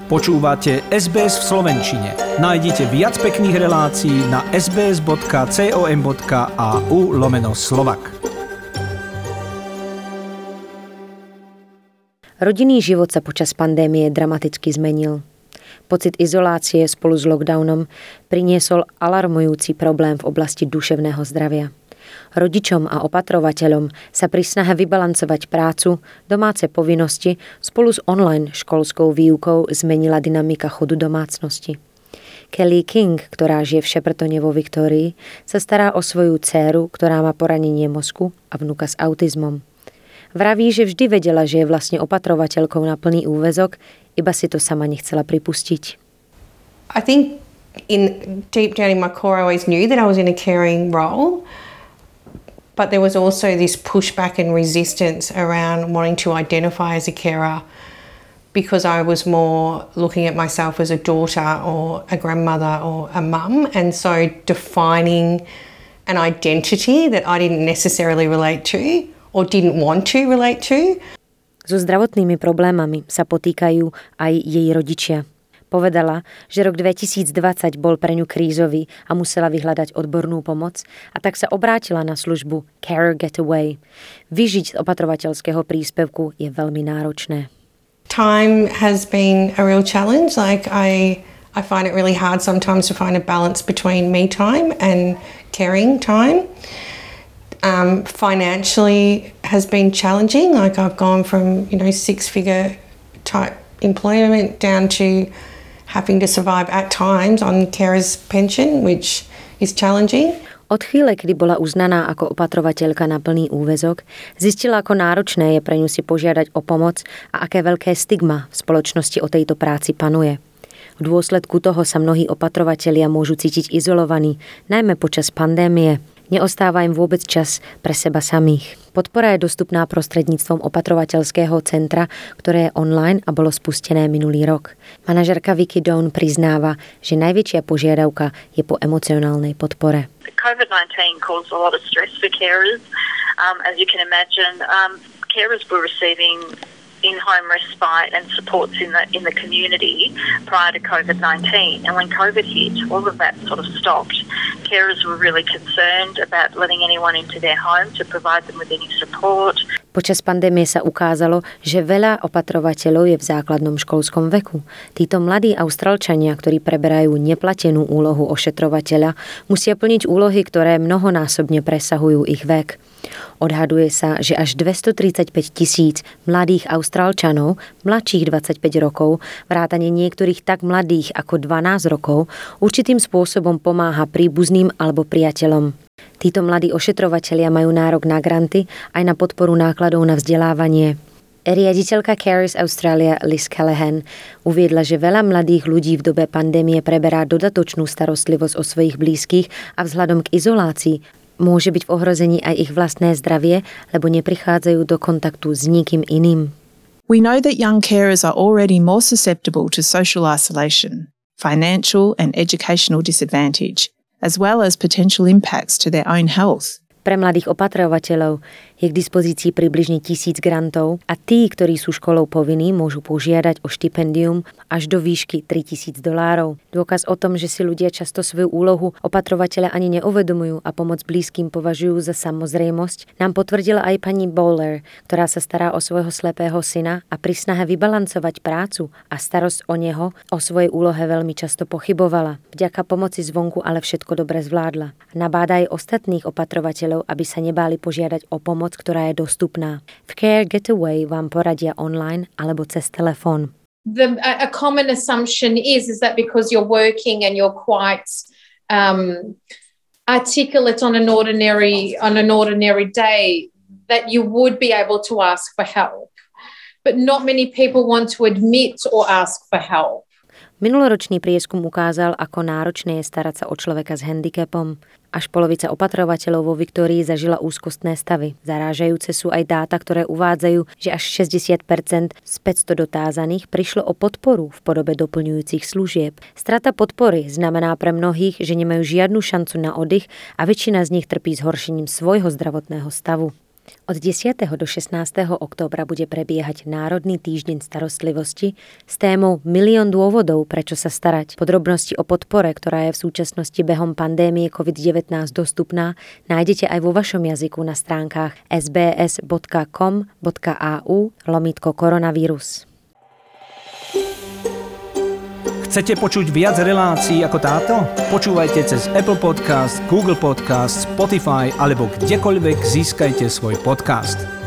Počúvate SBS v slovenčine. Nájdite viac pekných relácií na sbs.com.au/slovak. Rodinný život sa počas pandémie dramaticky zmenil. Pocit izolácie spolu s lockdownom priniesol alarmujúci problém v oblasti duševného zdravia. Rodičom a opatrovateľom sa pri snahe vybalancovať prácu, domáce povinnosti spolu s online školskou výukou zmenila dynamika chodu domácnosti. Kelly King, ktorá žije v Sheppertone vo Viktórii, sa stará o svoju dcéru, ktorá má poranenie mozku a vnuka s autizmom. Vraví, že vždy vedela, že je vlastne opatrovateľkou na plný úväzok, iba si to sama nechcela pripustiť. I think deep down in my core I always knew that I was in a caring role. But there was also this pushback and resistance around wanting to identify as a carer because I was more looking at myself as a daughter or a grandmother or a mum, and so defining an identity that I didn't necessarily relate to or didn't want to relate to. So zdravotnými problémami sa potýkajú aj jej rodičia. Povedala, že rok 2020 bol pre ňu krízový a musela vyhľadať odbornú pomoc, a tak sa obrátila na službu Care Getaway. Vyžiť z opatrovateľského príspevku je veľmi náročné. Time has been a real challenge. I find it really hard sometimes to find a balance between me time and caring time. Financially has been challenging. Like I've gone from, six-figure type employment down to having to survive at times on carer's pension, which is challenging. Od chvíle, kedy bola uznaná ako opatrovateľka na plný úväzok, zistila, ako náročné je pre ňu si požiadať o pomoc a aké veľké stigma v spoločnosti o tejto práci panuje. V dôsledku toho sa mnohí opatrovatelia môžu cítiť izolovaní, najmä počas pandémie. Neostáva im vôbec čas pre seba samých. Podpora je dostupná prostredníctvom opatrovateľského centra, ktoré je online a bolo spustené minulý rok. Manažerka Vicky Dawn priznáva, že najväčšia požiadavka je po emocionálnej podpore. COVID-19 caused a lot of stress for carers. As you can imagine, carers were receiving in-home respite and supports in the community prior to COVID-19. And when COVID hit, all of that sort of stopped. Carers were really concerned about letting anyone into their home to provide them with any support. Počas pandémie sa ukázalo, že veľa opatrovateľov je v základnom školskom veku. Títo mladí Austrálčania, ktorí preberajú neplatenú úlohu ošetrovateľa, musia plniť úlohy, ktoré mnohonásobne presahujú ich vek. Odhaduje sa, že až 235 000 mladých Austrálčanov, mladších 25 rokov, vrátane niektorých tak mladých ako 12 rokov, určitým spôsobom pomáha príbuzným alebo priateľom. Títo mladí ošetrovatelia majú nárok na granty aj na podporu nákladov na vzdelávanie. Riaditeľka Carers Australia Liz Callaghan uviedla, že veľa mladých ľudí v dobe pandémie preberá dodatočnú starostlivosť o svojich blízkych a vzhľadom k izolácii môže byť v ohrození aj ich vlastné zdravie, lebo neprichádzajú do kontaktu s nikým iným. We know that young carers are already more susceptible to social isolation, financial and educational disadvantage, as well as potential impacts to their own health. Pre mladých opatrovateľov je k dispozícii približne 1000 grantov a tí, ktorí sú školou povinní, môžu požiadať o štipendium až do výšky $3000. Dôkaz o tom, že si ľudia často svoju úlohu opatrovateľa ani neuvedomujú a pomoc blízkym považujú za samozrejmosť, nám potvrdila aj pani Bowler, ktorá sa stará o svojho slepého syna a pri snahe vybalancovať prácu a starosť o neho o svojej úlohe veľmi často pochybovala. Vďaka pomoci zvonku ale všetko dobre zvládla. Nabáda aj ostatných opatrovateľov, aby sa nebáli požiadať o pomoc, ktorá je dostupná. V Care Getaway vám poradia online alebo cez telefón. A common assumption is that because you're working and you're quite articulate on an ordinary day, that you would be able to ask for help. But not many people want to admit or ask for help. Minuloročný prieskum ukázal, ako náročné je starať sa o človeka s handicapom. Až polovica opatrovateľov vo Viktórii zažila úzkostné stavy. Zarážajúce sú aj dáta, ktoré uvádzajú, že až 60% z 500 dotázaných prišlo o podporu v podobe doplňujúcich služieb. Strata podpory znamená pre mnohých, že nemajú žiadnu šancu na oddych a väčšina z nich trpí zhoršením svojho zdravotného stavu. Od 10. do 16. októbra bude prebiehať Národný týždeň starostlivosti s témou Milión dôvodov, prečo sa starať. Podrobnosti o podpore, ktorá je v súčasnosti behom pandémie COVID-19 dostupná, nájdete aj vo vašom jazyku na stránkach sbs.com.au/koronavírus. Chcete počuť viac relácií ako táto? Počúvajte cez Apple Podcast, Google Podcast, Spotify alebo kdekoľvek získajte svoj podcast.